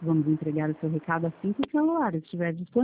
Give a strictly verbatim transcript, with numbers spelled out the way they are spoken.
Vamos entregar o seu recado assim que o celular estiver disponível.